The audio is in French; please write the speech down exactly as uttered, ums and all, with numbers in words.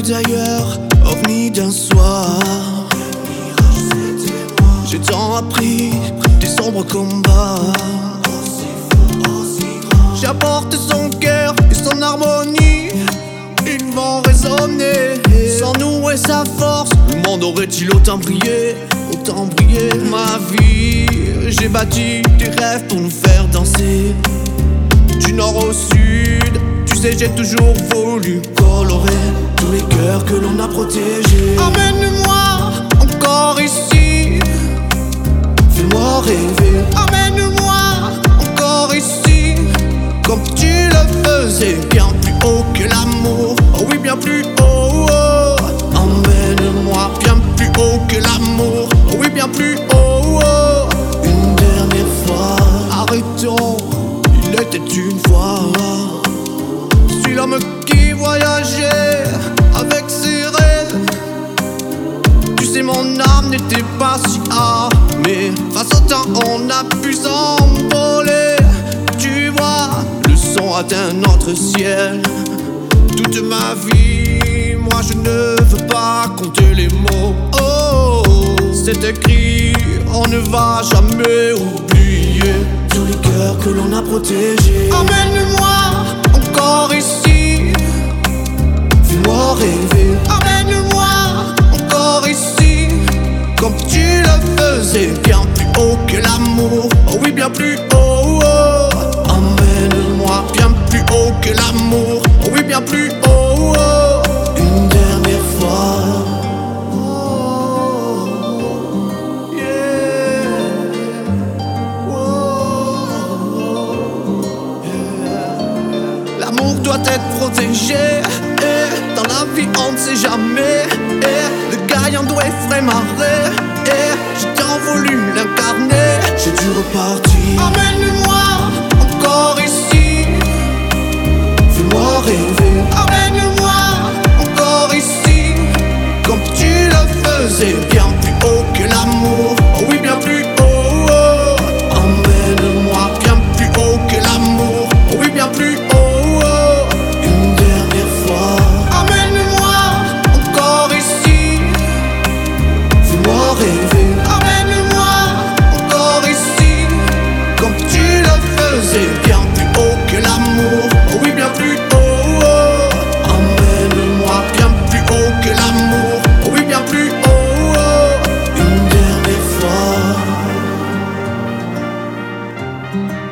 d'ailleurs, ovni d'un soir. J'ai tant appris des sombres combats. J'apporte son cœur et son harmonie, ils vont résonner. Sans nous et sa force, le monde aurait-il autant brillé, autant brillé. Ma vie, j'ai bâti des rêves pour nous faire danser. Du nord au sud, tu sais j'ai toujours voulu colorer tous les cœurs que l'on a protégés. Emmène-moi encore ici, fais-moi rêver. Emmène-moi encore ici, comme tu le faisais, bien plus haut que l'amour. Oh oui, bien plus haut, oh. Emmène-moi bien plus haut que l'amour. Oh oui, bien plus haut, oh. Une dernière fois, arrêtons, il était une fois. Je suis l'homme qui voyageait avec ses rêves. Tu sais, mon âme n'était pas si armée. Face au temps, on a pu s'envoler. Tu vois, le son atteint notre ciel. Toute ma vie, moi je ne veux pas compter les mots. Oh, c'est écrit, on ne va jamais oublier tous les cœurs que l'on a protégés. Emmène-moi encore ici, fais-moi rêver. Emmène-moi encore ici, comme tu le faisais, bien plus haut que l'amour. Oh oui, bien plus haut, oh. Emmène-moi bien plus haut que l'amour. Oh oui, bien plus haut, oh. Une dernière fois. Oh, yeah. Oh, yeah. L'amour doit être protégé, et dans la vie on ne sait jamais. Et le gagnant doit effrayer marrer, et j'ai tant voulu l'incarner. J'ai dû repartir. Emmène-moi encore ici, fais-moi rêver. Emmène-moi encore ici, comme tu le faisais, bien plus haut que l'amour. Oh oui, bien plus haut, oh. Emmène-moi bien plus haut que l'amour. Oh oui, bien plus haut, oh. Une dernière fois. Emmène-moi encore ici, fais-moi rêver. Emmène-moi encore ici, comme tu le faisais, bien plus haut que l'amour. Oh oui, bien plus haut, oh. Emmène-moi bien plus haut que l'amour. Oh oui, bien plus haut, oh. Une dernière fois.